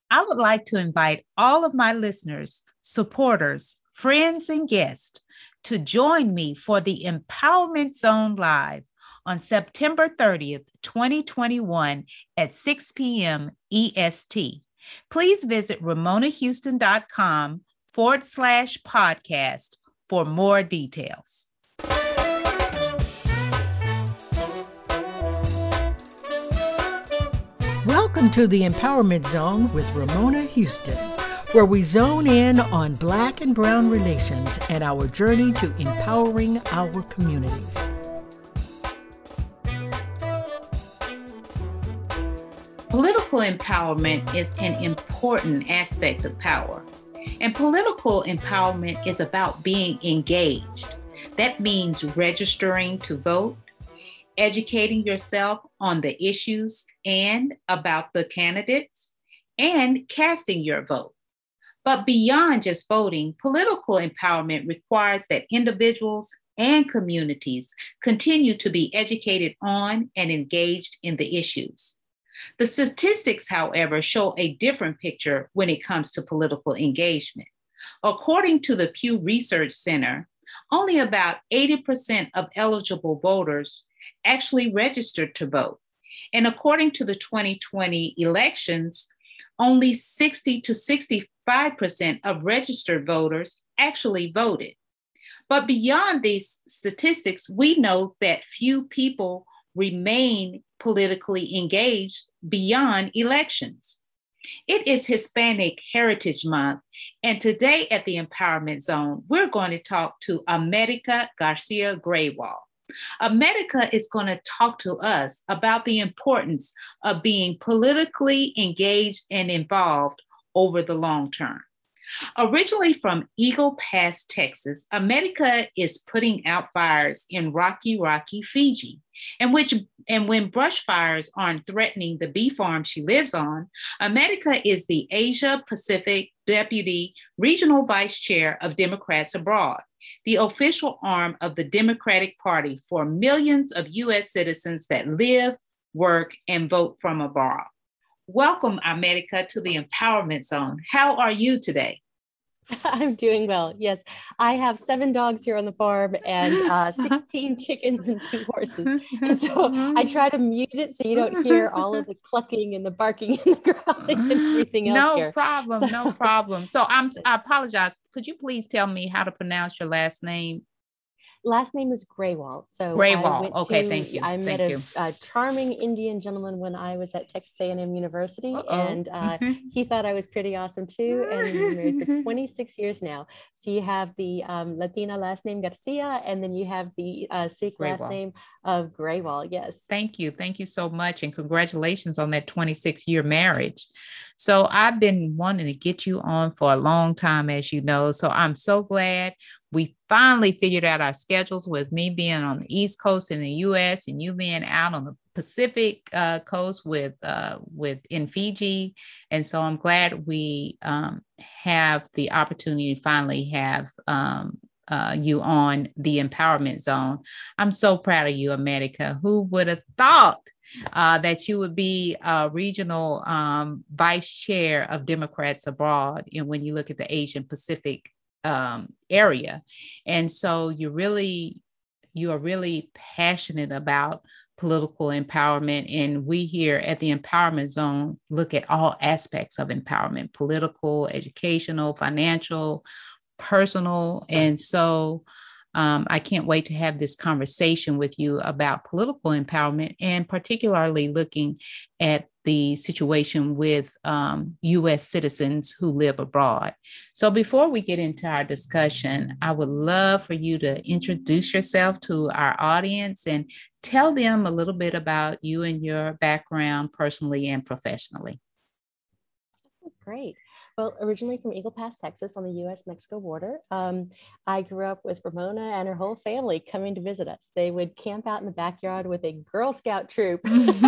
I would like to invite all of my listeners, supporters, friends, and guests to join me for the Empowerment Zone Live on September 30th, 2021 at 6 p.m. EST. Please visit ramonahouston.com/podcast for more details. Welcome to the Empowerment Zone with Ramona Houston, where we zone in on Black and Brown relations and our journey to empowering our communities. Political empowerment is an important aspect of power, and political empowerment is about being engaged. That means registering to vote, educating yourself on the issues and about the candidates, and casting your vote. But beyond just voting, political empowerment requires that individuals and communities continue to be educated on and engaged in the issues. The statistics, however, show a different picture when it comes to political engagement. According to the Pew Research Center, only about 80% of eligible voters actually registered to vote. And according to the 2020 elections, only 60 to 65% of registered voters actually voted. But beyond these statistics, we know that few people remain politically engaged beyond elections. It is Hispanic Heritage Month, and today at the Empowerment Zone, we're going to talk to America Garcia Graywall. America is going to talk to us about the importance of being politically engaged and involved over the long term. Originally from Eagle Pass, Texas, America is putting out fires in Rocky, Fiji, and when brush fires aren't threatening the bee farm she lives on, America is the Asia Pacific Deputy Regional Vice Chair of Democrats Abroad, the official arm of the Democratic Party for millions of U.S. citizens that live, work, and vote from abroad. Welcome, America, to the Empowerment Zone. How are you today? I'm doing well. Yes, I have 7 dogs here on the farm and 16 chickens and 2 horses. And so I try to mute it so you don't hear all of the clucking and the barking and the growling and everything else here. No problem. So I apologize. Could you please tell me how to pronounce your last name? Last name is Graywall. So Graywall. Okay, thank you. I met a charming Indian gentleman when I was at Texas A&M University, and he thought I was pretty awesome too. And we've been married for 26 years now. So you have the Latina last name Garcia, and then you have the Sikh Graywall. last name of Graywall. Yes. Thank you so much, and congratulations on that 26-year marriage. So I've been wanting to get you on for a long time, as you know. So I'm so glad we finally figured out our schedules, with me being on the East Coast in the U.S. and you being out on the Pacific coast with in Fiji. And so I'm glad we have the opportunity to finally have you on the Empowerment Zone. I'm so proud of you, America. Who would have thought that you would be a regional vice chair of Democrats Abroad, and when you look at the Asian Pacific area. And so you are really passionate about political empowerment. And we here at the Empowerment Zone look at all aspects of empowerment: political, educational, financial, personal. And so I can't wait to have this conversation with you about political empowerment, and particularly looking at the situation with U.S. citizens who live abroad. So before we get into our discussion, I would love for you to introduce yourself to our audience and tell them a little bit about you and your background personally and professionally. Great. Well, originally from Eagle Pass, Texas, on the U.S.-Mexico border. I grew up with Ramona and her whole family coming to visit us. They would camp out in the backyard with a Girl Scout troop.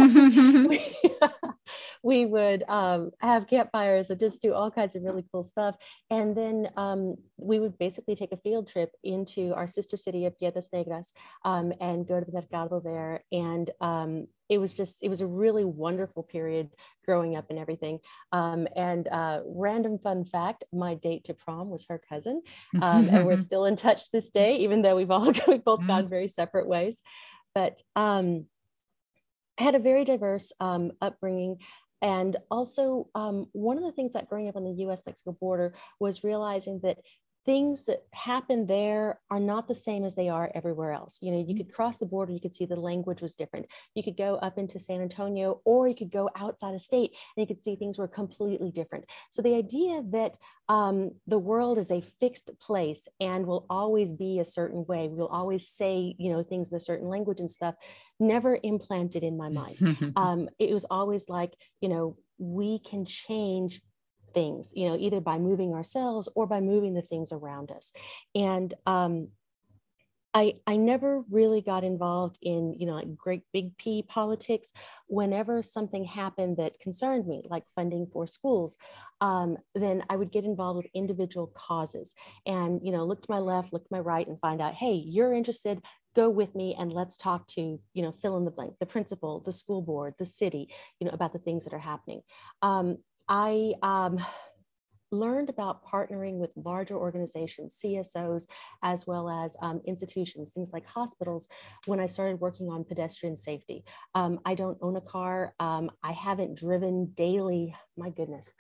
We would have campfires and just do all kinds of really cool stuff. And then we would basically take a field trip into our sister city of Piedras Negras and go to the mercado there and it was a really wonderful period growing up and everything. Random fun fact, my date to prom was her cousin. And we're still in touch this day, even though we've both gone very separate ways. But I had a very diverse upbringing. And also one of the things that growing up on the US-Mexico border was realizing that things that happen there are not the same as they are everywhere else. You know, you could cross the border, you could see the language was different. You could go up into San Antonio, or you could go outside of state and you could see things were completely different. So the idea that the world is a fixed place and will always be a certain way, we'll always say, you know, things in a certain language and stuff, never implanted in my mind. It was always like, you know, we can change things, you know, either by moving ourselves or by moving the things around us. And I never really got involved in, you know, like great big P politics. Whenever something happened that concerned me, like funding for schools, then I would get involved with individual causes and, you know, look to my left, look to my right and find out, hey, you're interested, go with me and let's talk to, you know, fill in the blank, the principal, the school board, the city, you know, about the things that are happening. I learned about partnering with larger organizations, CSOs, as well as institutions, things like hospitals, when I started working on pedestrian safety. I don't own a car. I haven't driven daily. My goodness.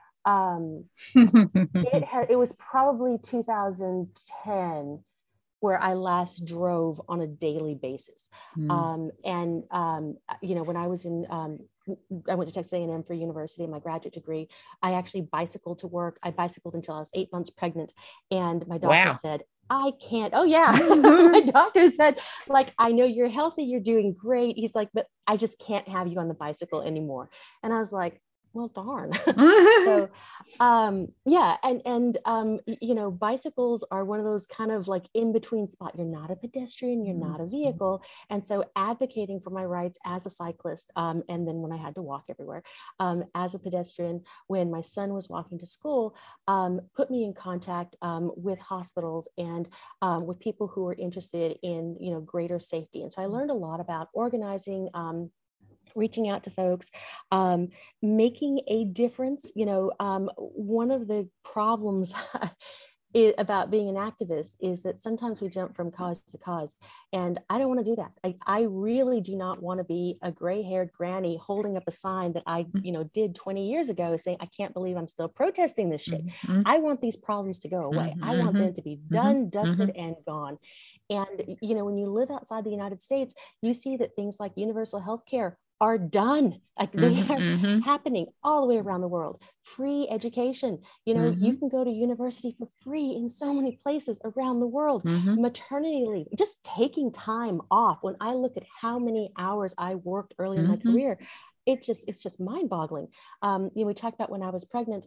It was probably 2010 where I last drove on a daily basis. You know, when I was in, I went to Texas A&M for university and my graduate degree, I actually bicycled to work. I bicycled until I was 8 months pregnant. And my doctor said, I can't, oh yeah. My doctor said, like, I know you're healthy, you're doing great. He's like, but I just can't have you on the bicycle anymore. And I was like, well, darn. So, yeah. And you know, bicycles are one of those kind of like in between spot. You're not a pedestrian, you're not a vehicle. And so advocating for my rights as a cyclist, and then when I had to walk everywhere, as a pedestrian, when my son was walking to school, put me in contact with hospitals and with people who were interested in, you know, greater safety. And so I learned a lot about organizing, reaching out to folks, making a difference. You know, one of the problems about being an activist is that sometimes we jump from cause to cause, and I don't want to do that. I really do not want to be a gray-haired granny holding up a sign that I, you know, did 20 years ago saying, I can't believe I'm still protesting this shit. I want these problems to go away. I want them to be done, dusted, and gone. And, you know, when you live outside the United States, you see that things like universal health care are done. Like they are happening all the way around the world. Free education. You know, you can go to university for free in so many places around the world. Maternity leave, just taking time off. When I look at how many hours I worked early in my career, it's just mind boggling. You know, we talked about when I was pregnant,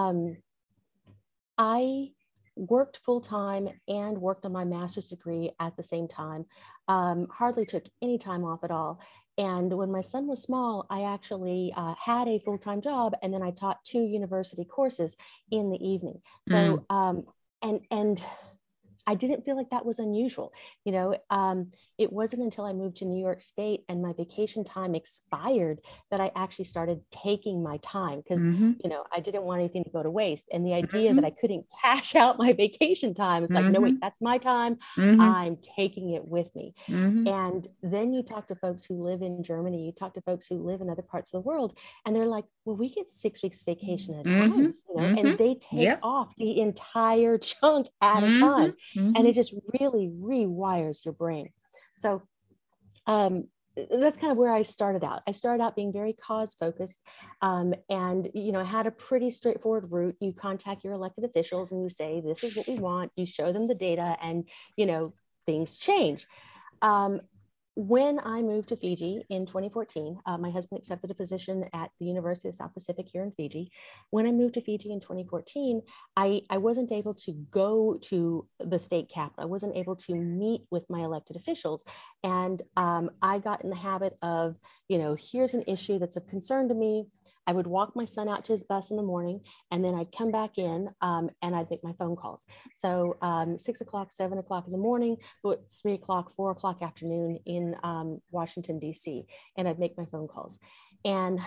I worked full time and worked on my master's degree at the same time. Hardly took any time off at all. And when my son was small, I actually had a full-time job, and then I taught 2 university courses in the evening. So, and I didn't feel like that was unusual. You know, it wasn't until I moved to New York State and my vacation time expired that I actually started taking my time, because, you know, I didn't want anything to go to waste. And the idea that I couldn't cash out my vacation time is like, no, wait, that's my time. I'm taking it with me. And then you talk to folks who live in Germany, you talk to folks who live in other parts of the world, and they're like, well, we get 6 weeks vacation at a time, you know, and they take off the entire chunk at a time. And it just really rewires your brain. So that's kind of where I started out. I started out being very cause focused, and, you know, I had a pretty straightforward route. You contact your elected officials and you say, this is what we want. You show them the data, and, you know, things change. When I moved to Fiji in 2014, my husband accepted a position at the University of South Pacific here in Fiji. When I moved to Fiji in 2014, I wasn't able to go to the state capitol. I wasn't able to meet with my elected officials. And I got in the habit of, you know, here's an issue that's of concern to me. I would walk my son out to his bus in the morning, and then I'd come back in and I'd make my phone calls. So 6 o'clock, 7 o'clock in the morning, 3 o'clock, 4 o'clock afternoon in Washington, D.C., and I'd make my phone calls. And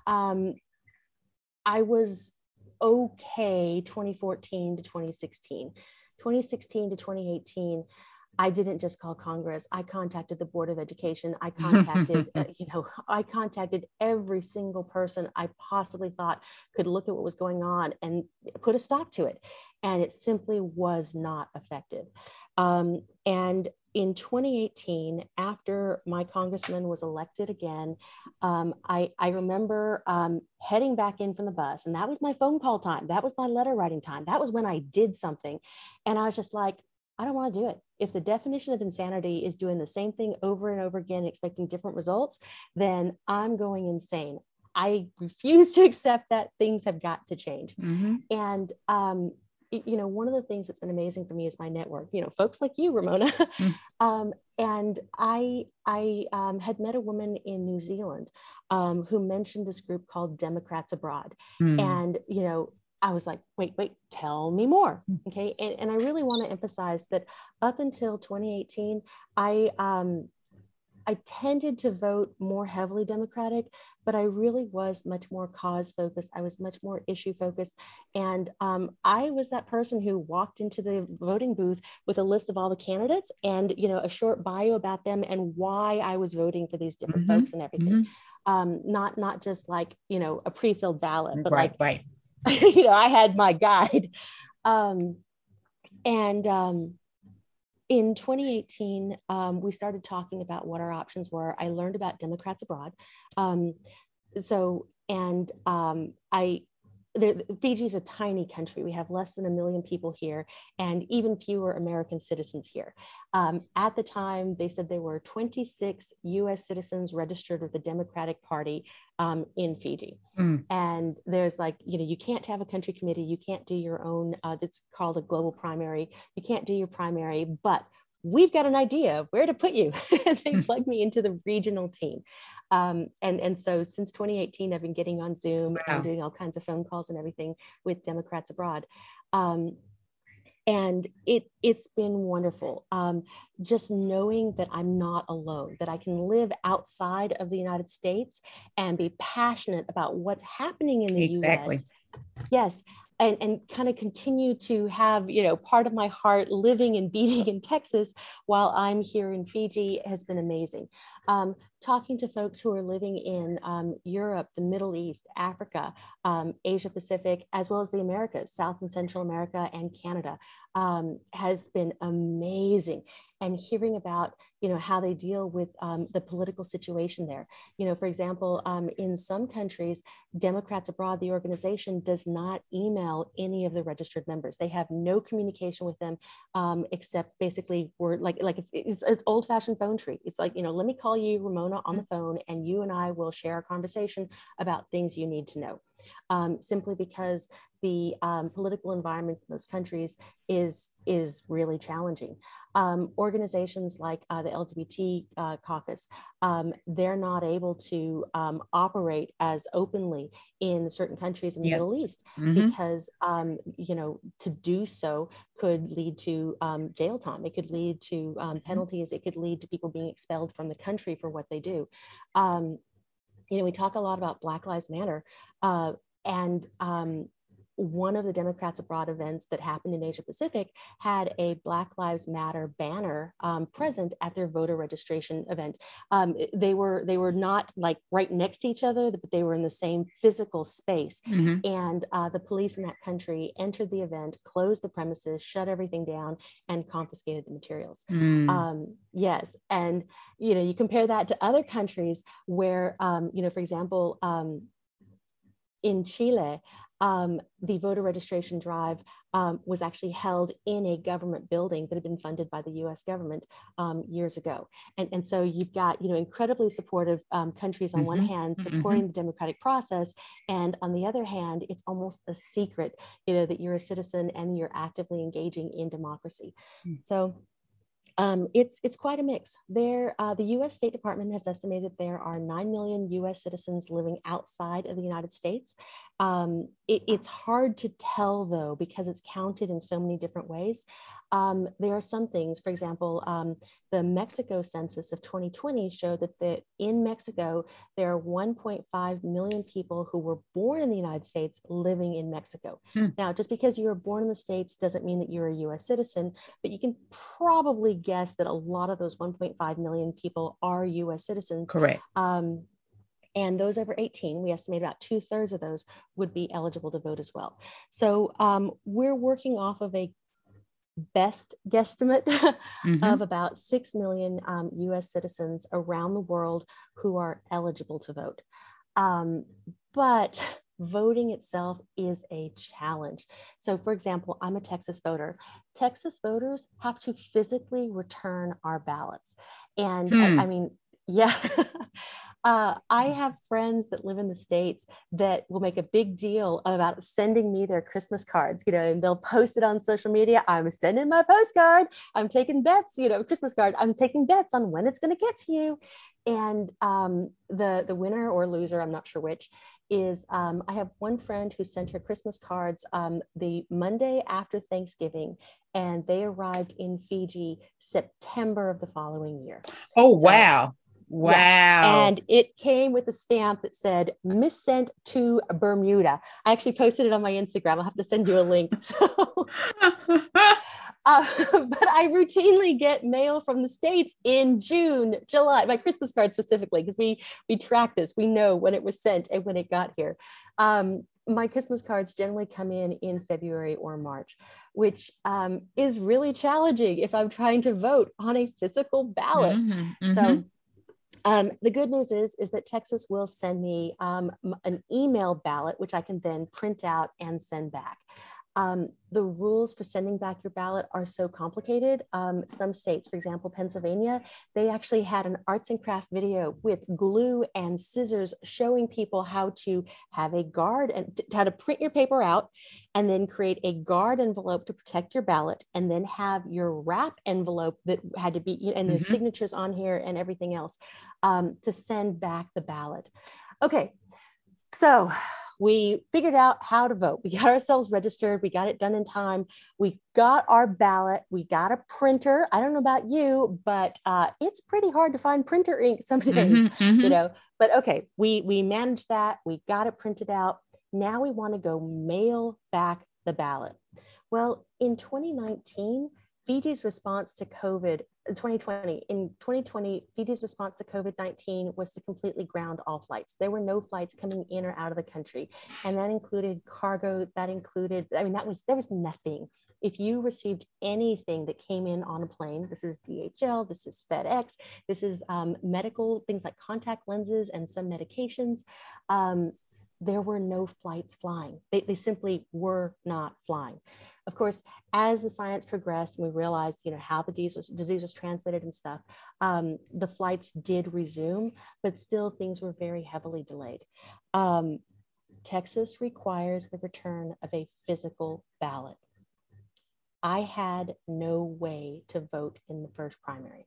I was okay 2014 to 2016. 2016 to 2018, I didn't just call Congress. I contacted the Board of Education. I contacted, I contacted every single person I possibly thought could look at what was going on and put a stop to it. And it simply was not effective. And in 2018, after my congressman was elected again, I remember heading back in from the bus, and that was my phone call time. That was my letter writing time. That was when I did something. And I was just like, I don't want to do it. If the definition of insanity is doing the same thing over and over again, expecting different results, then I'm going insane. I refuse to accept that. Things have got to change. Mm-hmm. And, one of the things that's been amazing for me is my network, folks like you, Ramona. Mm-hmm. And I had met a woman in New Zealand who mentioned this group called Democrats Abroad. Mm-hmm. And, I was like, wait, tell me more. Okay. And I really want to emphasize that up until 2018, I tended to vote more heavily Democratic, but I really was much more cause focused. I was much more issue focused. And I was that person who walked into the voting booth with a list of all the candidates and, a short bio about them and why I was voting for these different mm-hmm. folks and everything. Mm-hmm. Not just like, a pre-filled ballot, but right. I had my guide. In 2018, we started talking about what our options were. I learned about Democrats Abroad. Fiji is a tiny country. We have less than 1 million people here and even fewer American citizens here. At the time, they said there were 26 US citizens registered with the Democratic Party in Fiji. Mm. And there's you can't have a country committee. You can't do your own, it's called a global primary. You can't do your primary, but we've got an idea where to put you. They plugged me into the regional team. And so since 2018, I've been getting on Zoom and doing all kinds of phone calls and everything with Democrats Abroad. And it's been wonderful. Just knowing that I'm not alone, that I can live outside of the United States and be passionate about what's happening in the US. Yes. And kind of continue to have, part of my heart living and beating in Texas while I'm here in Fiji has been amazing. Talking to folks who are living in Europe, the Middle East, Africa, Asia Pacific, as well as the Americas, South and Central America and Canada, has been amazing. And hearing about, how they deal with the political situation there. For example, in some countries, Democrats Abroad, the organization, does not email any of the registered members. They have no communication with them except basically word, like it's old-fashioned phone tree. It's like, let me call you, Ramona, on the phone, and you and I will share a conversation about things you need to know. Simply because the political environment in those countries is really challenging. Organizations like the LGBT caucus, they're not able to operate as openly in certain countries in the Middle East because, to do so could lead to jail time. It could lead to penalties. It could lead to people being expelled from the country for what they do. We talk a lot about Black Lives Matter, and one of the Democrats Abroad events that happened in Asia Pacific had a Black Lives Matter banner present at their voter registration event. They were not like right next to each other, but they were in the same physical space. Mm-hmm. And the police in that country entered the event, closed the premises, shut everything down, and confiscated the materials. Yes, and you compare that to other countries where, for example, in Chile, the voter registration drive was actually held in a government building that had been funded by the US government years ago. And so you've got, incredibly supportive countries on one hand supporting the democratic process. And on the other hand, it's almost a secret, that you're a citizen and you're actively engaging in democracy. So It's quite a mix. The U.S. State Department has estimated there are 9 million U.S. citizens living outside of the United States. It's hard to tell, though, because it's counted in so many different ways. There are some things, for example, the Mexico census of 2020 showed that in Mexico, there are 1.5 million people who were born in the United States living in Mexico. Now, just because you were born in the States doesn't mean that you're a U.S. citizen, but you can probably guess that a lot of those 1.5 million people are U.S. citizens. Correct. And those over 18, we estimate about 2/3 of those would be eligible to vote as well. So we're working off of a best guesstimate of about 6 million US citizens around the world who are eligible to vote. But voting itself is a challenge. So for example, I'm a Texas voter. Texas voters have to physically return our ballots. And I mean, yeah. I have friends that live in the States that will make a big deal about sending me their Christmas cards, and they'll post it on social media. I'm sending my postcard. I'm taking bets, Christmas card. I'm taking bets on when it's going to get to you. And the winner or loser, I'm not sure which, is I have one friend who sent her Christmas cards the Monday after Thanksgiving, and they arrived in Fiji September of the following year. Oh, so, wow. Wow. Yeah. And it came with a stamp that said, "Missent to Bermuda." I actually posted it on my Instagram. I'll have to send you a link. So, but I routinely get mail from the States in June, July, my Christmas card specifically, because we track this. We know when it was sent and when it got here. My Christmas cards generally come in February or March, which is really challenging if I'm trying to vote on a physical ballot. So the good news is that Texas will send me an email ballot, which I can then print out and send back. The rules for sending back your ballot are so complicated. Some states, for example, Pennsylvania, they actually had an arts and craft video with glue and scissors showing people how to have a guard and how to print your paper out and then create a guard envelope to protect your ballot, and then have your wrap envelope that had to be, and there's signatures on here and everything else to send back the ballot. Okay, so we figured out how to vote. We got ourselves registered. We got it done in time. We got our ballot. We got a printer. I don't know about you, but it's pretty hard to find printer ink some days, but okay, we managed that. We got it printed out. Now we want to go mail back the ballot. Well, in 2019, Fiji's response to COVID, in 2020, Fiji's response to COVID-19 was to completely ground all flights. There were no flights coming in or out of the country. And that included cargo, there was nothing. If you received anything that came in on a plane, this is DHL, this is FedEx, this is medical, things like contact lenses and some medications, there were no flights flying. They simply were not flying. Of course, as the science progressed and we realized, how the disease was transmitted and stuff, the flights did resume, but still things were very heavily delayed. Texas requires the return of a physical ballot. I had no way to vote in the first primary.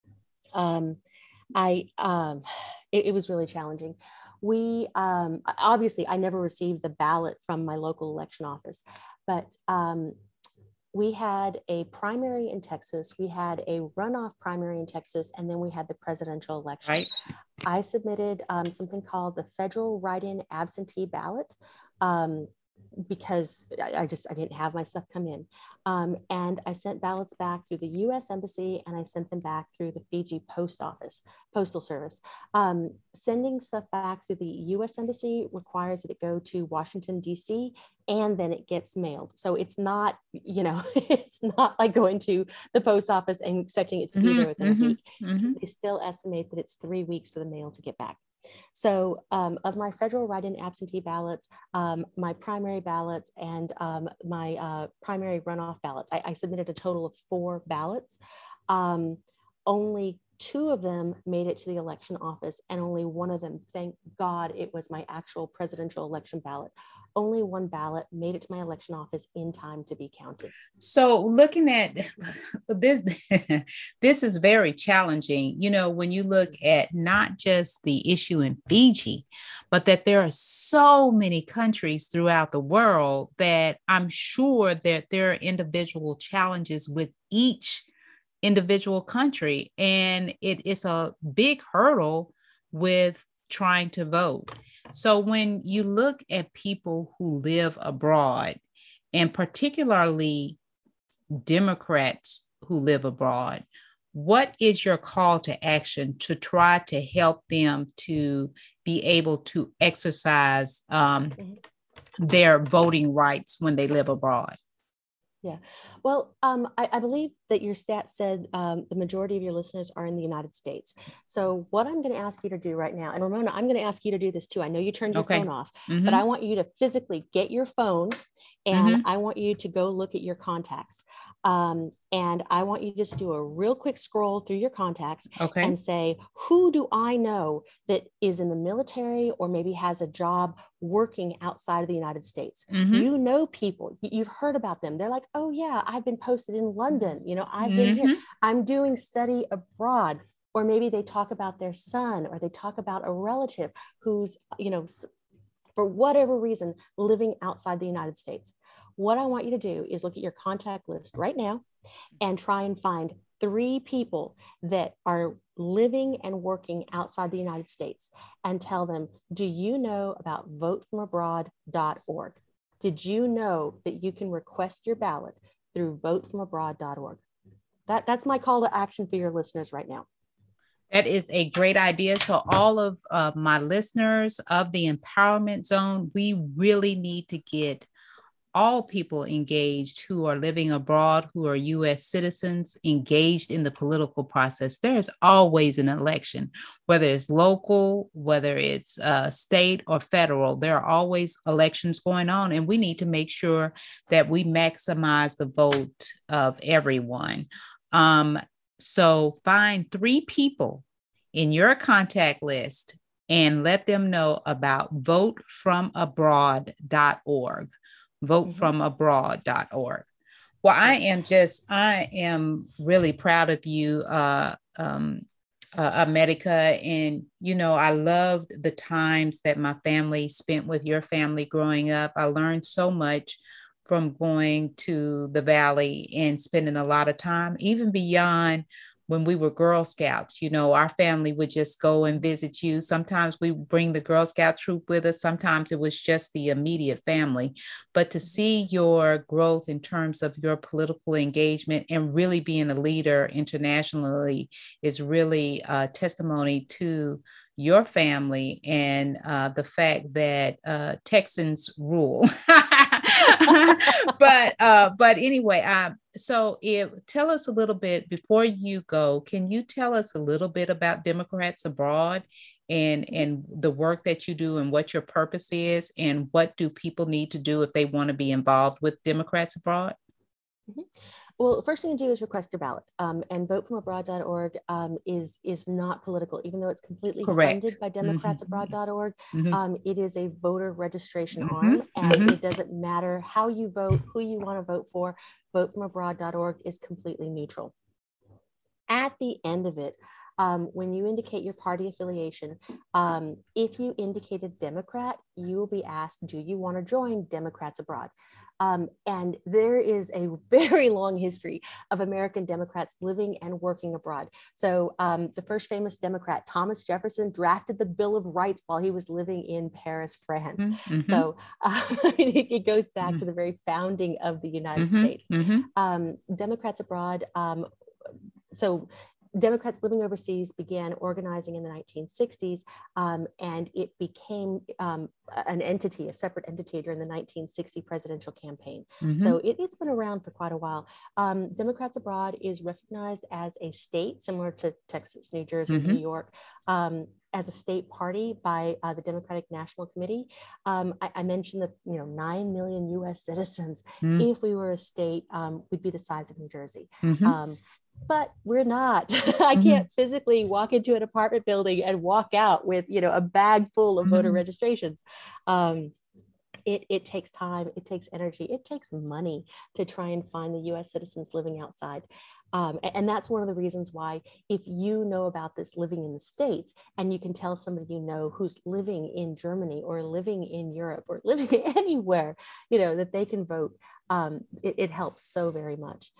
It was really challenging. We obviously, I never received the ballot from my local election office, but we had a primary in Texas, we had a runoff primary in Texas, and then we had the presidential election. Right. I submitted something called the federal write-in absentee ballot because I didn't have my stuff come in. And I sent ballots back through the US Embassy, and I sent them back through the Fiji Postal Service. Sending stuff back through the US Embassy requires that it go to Washington, DC, and then it gets mailed. So it's not, it's not like going to the post office and expecting it to be there within a week. They still estimate that it's 3 weeks for the mail to get back. So of my federal write-in absentee ballots, my primary ballots, and my primary runoff ballots, I submitted a total of 4 ballots. Only 2 of them made it to the election office, and only 1 of them, thank God, it was my actual presidential election ballot. Only 1 ballot made it to my election office in time to be counted. So looking at this, this is very challenging, when you look at not just the issue in Fiji, but that there are so many countries throughout the world that I'm sure that there are individual challenges with each individual country. And it is a big hurdle with trying to vote. So when you look at people who live abroad, and particularly Democrats who live abroad, what is your call to action to try to help them to be able to exercise their voting rights when they live abroad? Yeah, well, I believe that your stat said the majority of your listeners are in the United States. So what I'm going to ask you to do right now, and Ramona, I'm going to ask you to do this too. I know you turned your phone off, but I want you to physically get your phone, and I want you to go look at your contacts. And I want you just to do a real quick scroll through your contacts and say, who do I know that is in the military or maybe has a job working outside of the United States? You know people, you've heard about them. They're like, oh yeah, I've been posted in London. I've been here. I'm doing study abroad. Or maybe they talk about their son, or they talk about a relative who's, for whatever reason, living outside the United States. What I want you to do is look at your contact list right now and try and find 3 people that are living and working outside the United States and tell them, do you know about votefromabroad.org? Did you know that you can request your ballot through votefromabroad.org? That's my call to action for your listeners right now. That is a great idea. So all of my listeners of the Empowerment Zone, we really need to get all people engaged who are living abroad, who are U.S. citizens, engaged in the political process. There's always an election, whether it's local, whether it's state or federal. There are always elections going on, and we need to make sure that we maximize the vote of everyone. So find 3 people in your contact list and let them know about votefromabroad.org. Votefromabroad.org. Well, I am really proud of you, America. And, I loved the times that my family spent with your family growing up. I learned so much from going to the Valley and spending a lot of time, even beyond when we were Girl Scouts. Our family would just go and visit you. Sometimes we bring the Girl Scout troop with us. Sometimes it was just the immediate family. But to see your growth in terms of your political engagement and really being a leader internationally is really a testimony to your family and the fact that Texans rule. But anyway, so tell us a little bit before you go. Can you tell us a little bit about Democrats Abroad and the work that you do and what your purpose is, and what do people need to do if they want to be involved with Democrats Abroad? Well, the first thing to do is request your ballot. And votefromabroad.org is not political, even though it's completely funded by democratsabroad.org. It is a voter registration arm, and it doesn't matter how you vote, who you want to vote for. Votefromabroad.org is completely neutral. At the end of it, when you indicate your party affiliation, if you indicated Democrat, you will be asked, do you want to join Democrats Abroad? And there is a very long history of American Democrats living and working abroad. So the first famous Democrat, Thomas Jefferson, drafted the Bill of Rights while he was living in Paris, France. So it goes back to the very founding of the United States. Democrats Abroad, so Democrats living overseas began organizing in the 1960s, and it became an entity, a separate entity during the 1960 presidential campaign. So it's been around for quite a while. Democrats Abroad is recognized as a state, similar to Texas, New Jersey, New York, as a state party by the Democratic National Committee. I mentioned that 9 million U.S. citizens. If we were a state, we'd be the size of New Jersey. but we're not. I can't physically walk into an apartment building and walk out with, a bag full of voter registrations. It takes time, it takes energy, it takes money to try and find the US citizens living outside. And that's one of the reasons why, if you know about this living in the States and you can tell somebody you know who's living in Germany or living in Europe or living anywhere, that they can vote, it helps so very much.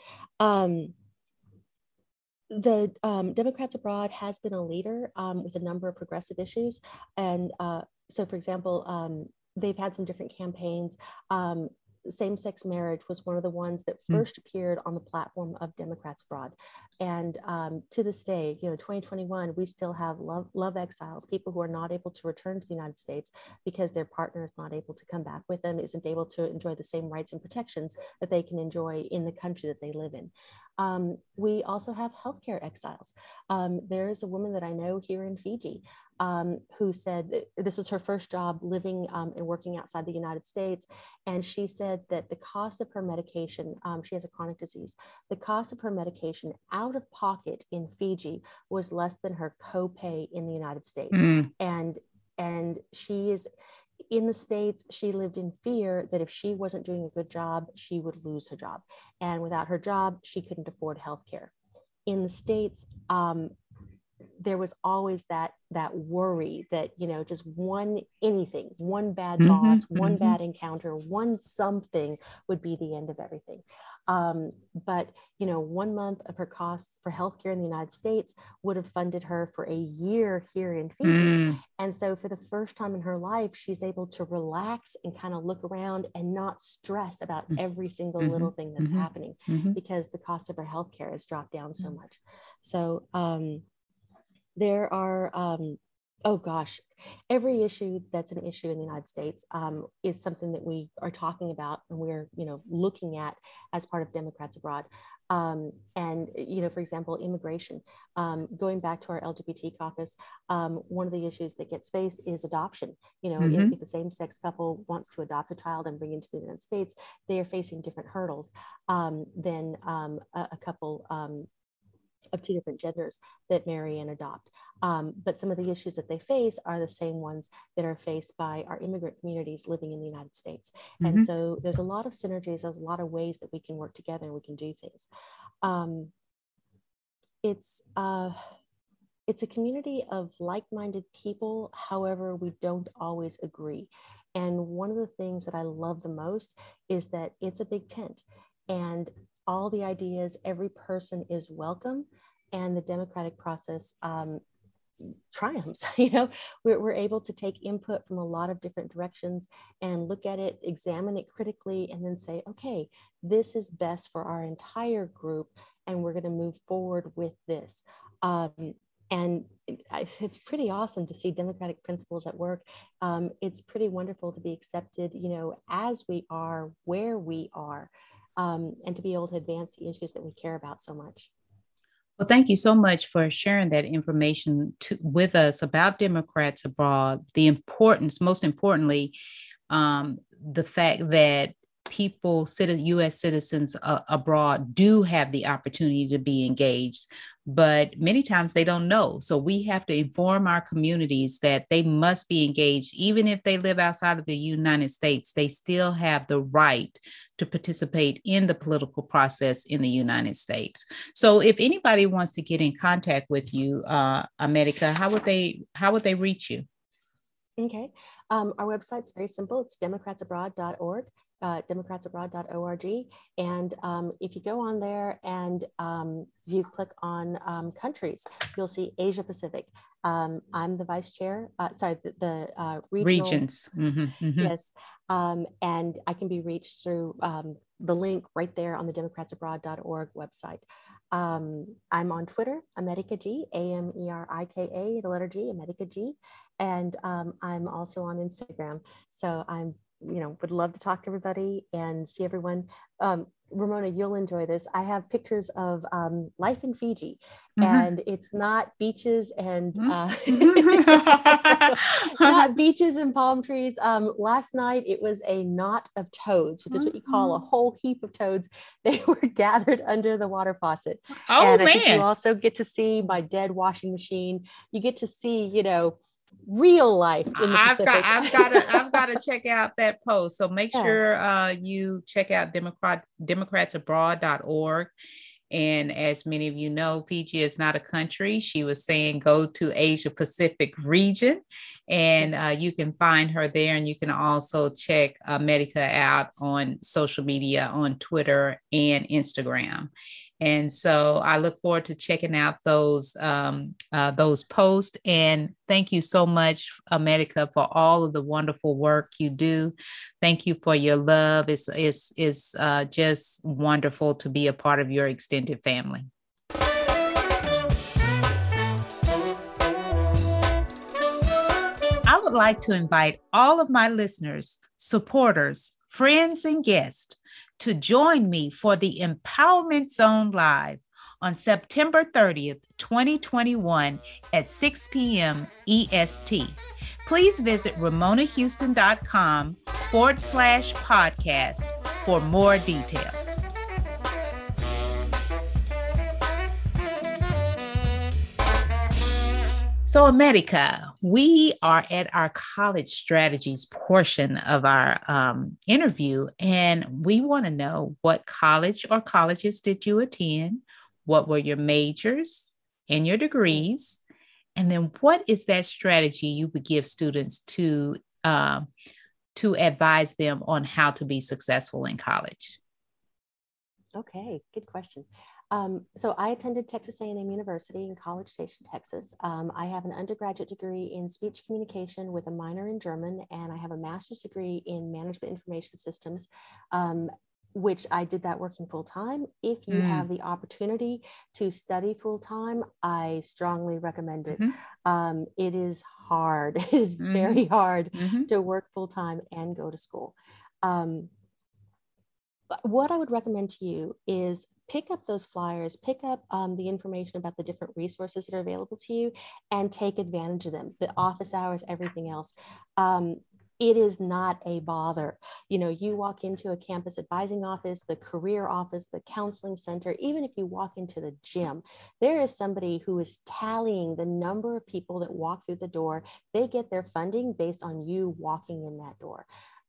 The Democrats Abroad has been a leader with a number of progressive issues. And so, for example, they've had some different campaigns. Same-sex marriage was one of the ones that first appeared on the platform of Democrats Abroad. And to this day, 2021, we still have love exiles, people who are not able to return to the United States because their partner is not able to come back with them, isn't able to enjoy the same rights and protections that they can enjoy in the country that they live in. We also have healthcare exiles. There's a woman that I know here in Fiji who said this is her first job living and working outside the United States. And she said that the cost of her medication, she has a chronic disease, the cost of her medication out of pocket in Fiji was less than her copay in the United States. And she is in the States, she lived in fear that if she wasn't doing a good job, she would lose her job. And without her job, she couldn't afford healthcare. In the States, there was always that worry that, just one bad boss, one bad encounter, one something would be the end of everything. But 1 month of her costs for healthcare in the United States would have funded her for a year here in Fiji. And so for the first time in her life, she's able to relax and kind of look around and not stress about every single little thing that's happening because the cost of her healthcare has dropped down so much. So there are, every issue that's an issue in the United States is something that we are talking about and we're, looking at as part of Democrats Abroad. And, for example, immigration, going back to our LGBT caucus, one of the issues that gets faced is adoption. If a same-sex couple wants to adopt a child and bring it into the United States, they are facing different hurdles than a couple of two different genders that marry and adopt. But some of the issues that they face are the same ones that are faced by our immigrant communities living in the United States. And so there's a lot of synergies, there's a lot of ways that we can work together and we can do things. It's a community of like-minded people, however, we don't always agree. And one of the things that I love the most is that it's a big tent and all the ideas, every person is welcome, and the democratic process triumphs. We're able to take input from a lot of different directions and look at it, examine it critically, and then say, okay, this is best for our entire group, and we're going to move forward with this. And it's pretty awesome to see democratic principles at work. It's pretty wonderful to be accepted, as we are, where we are. And to be able to advance the issues that we care about so much. Well, thank you so much for sharing that information with us about Democrats Abroad, the importance, most importantly, the fact that U.S. citizens abroad do have the opportunity to be engaged, but many times they don't know. So we have to inform our communities that they must be engaged. Even if they live outside of the United States, they still have the right to participate in the political process in the United States. So if anybody wants to get in contact with you, America, how would they reach you? Okay. Our website's very simple. It's democratsabroad.org. democratsabroad.org. And if you go on there and you click on countries, you'll see Asia Pacific. I'm the vice chair, the regions. Yes. And I can be reached through the link right there on the democratsabroad.org website. I'm on Twitter, America G, Amerika, the letter G, America G. And I'm also on Instagram. So I'm would love to talk to everybody and see everyone. Ramona, you'll enjoy this. I have pictures of life in Fiji, Mhm. and it's not beaches and Mhm. not beaches and palm trees. Last night it was a knot of toads, which is what you call a whole heap of toads. They were gathered under the water faucet. Oh, and I think you man. also get to see my dead washing machine. You get to see, real life in the Pacific. I've got to check out that post. So make Yeah. sure you check out democratsabroad.org. And as many of you know, Fiji is not a country. She was saying go to Asia Pacific region, and you can find her there. And you can also check Medica out on social media, on Twitter and Instagram. And so I look forward to checking out those posts. And thank you so much, Medica, for all of the wonderful work you do. Thank you for your love. It's just wonderful to be a part of your extended family. I would like to invite all of my listeners, supporters, friends, and guests to join me for the Empowerment Zone Live on September 30th, 2021 at 6 p.m. EST. Please visit RamonaHouston.com/podcast for more details. So, America, we are at our college strategies portion of our interview, and we want to know what college or colleges did you attend? What were your majors and your degrees? And then what is that strategy you would give students to advise them on how to be successful in college? Okay, good question. So I attended Texas A&M University in College Station, Texas. I have an undergraduate degree in speech communication with a minor in German, and I have a master's degree in management information systems, which I did that working full time. If you have the opportunity to study full time, I strongly recommend it. It is hard. It is very hard to work full time and go to school. What I would recommend to you is pick up those flyers, pick up the information about the different resources that are available to you, and take advantage of them. The office hours, everything else. It is not a bother. You walk into a campus advising office, the career office, the counseling center, even if you walk into the gym, there is somebody who is tallying the number of people that walk through the door. They get their funding based on you walking in that door.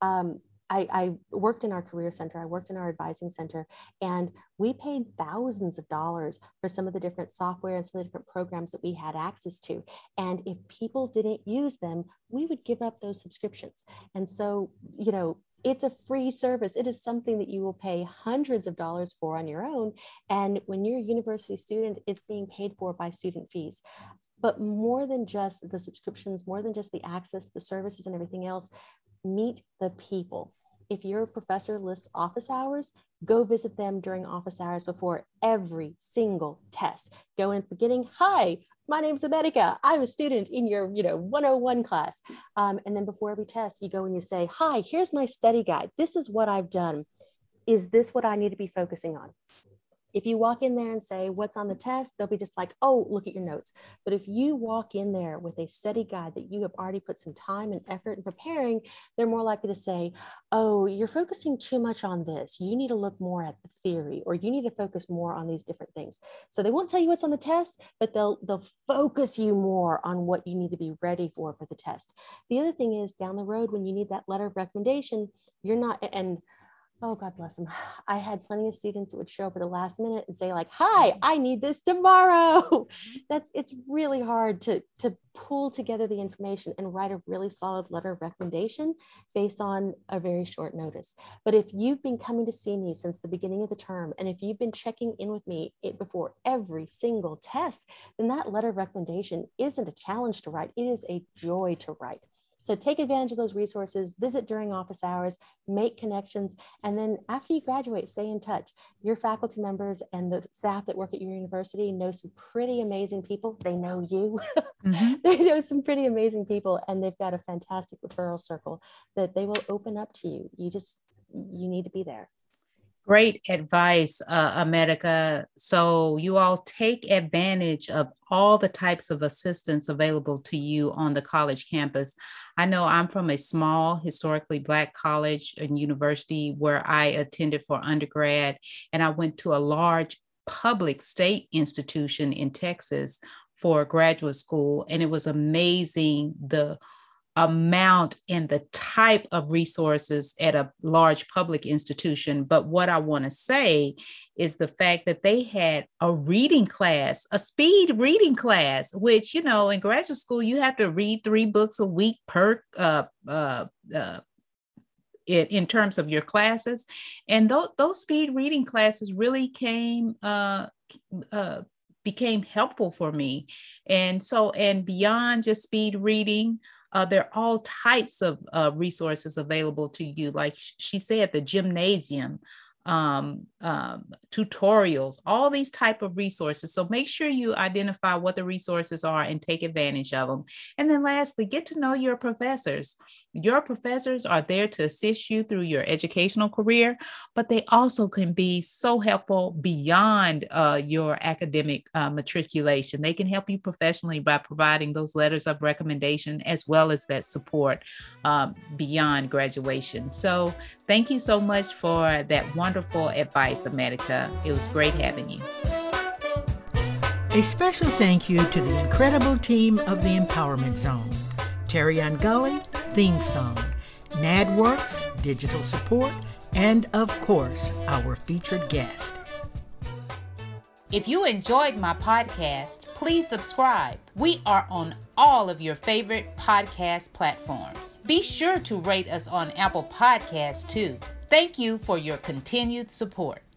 I worked in our career center, I worked in our advising center, and we paid thousands of dollars for some of the different software and some of the different programs that we had access to. And if people didn't use them, we would give up those subscriptions. And so, it's a free service. It is something that you will pay hundreds of dollars for on your own. And when you're a university student, it's being paid for by student fees. But more than just the subscriptions, more than just the access, the services and everything else, meet the people. If your professor lists office hours, go visit them during office hours before every single test. Go in at the beginning, hi, my name's America. I'm a student in your 101 class. And then before every test, you go and you say, hi, here's my study guide. This is what I've done. Is this what I need to be focusing on? If you walk in there and say, what's on the test? They'll be just like, oh, look at your notes. But if you walk in there with a study guide that you have already put some time and effort in preparing, they're more likely to say, oh, you're focusing too much on this. You need to look more at the theory, or you need to focus more on these different things. So they won't tell you what's on the test, but they'll focus you more on what you need to be ready for the test. The other thing is, down the road, when you need that letter of recommendation, you're not, and oh, God bless them. I had plenty of students that would show up at the last minute and say like, hi, I need this tomorrow. It's really hard to pull together the information and write a really solid letter of recommendation based on a very short notice. But if you've been coming to see me since the beginning of the term, and if you've been checking in with me before every single test, then that letter of recommendation isn't a challenge to write. It is a joy to write. So take advantage of those resources, visit during office hours, make connections, and then after you graduate, stay in touch. Your faculty members and the staff that work at your university know some pretty amazing people. They know you. They know some pretty amazing people, and they've got a fantastic referral circle that they will open up to you. You need to be there. Great advice, America. So you all take advantage of all the types of assistance available to you on the college campus. I know I'm from a small, historically Black college and university where I attended for undergrad, and I went to a large public state institution in Texas for graduate school. And it was amazing the amount and the type of resources at a large public institution. But what I want to say is the fact that they had a reading class, a speed reading class, which, in graduate school, you have to read 3 books a week in terms of your classes. And those speed reading classes really became helpful for me. And beyond just speed reading, there are all types of resources available to you. Like she said, the gymnasium, tutorials, all these type of resources. So make sure you identify what the resources are and take advantage of them. And then lastly, get to know your professors. Your professors are there to assist you through your educational career, but they also can be so helpful beyond your academic matriculation. They can help you professionally by providing those letters of recommendation as well as that support beyond graduation. So thank you so much for that wonderful advice, America. It was great having you. A special thank you to the incredible team of the Empowerment Zone. Terrion Gully, theme song, NADWorks, digital support, and of course, our featured guest. If you enjoyed my podcast, please subscribe. We are on all of your favorite podcast platforms. Be sure to rate us on Apple Podcasts too. Thank you for your continued support.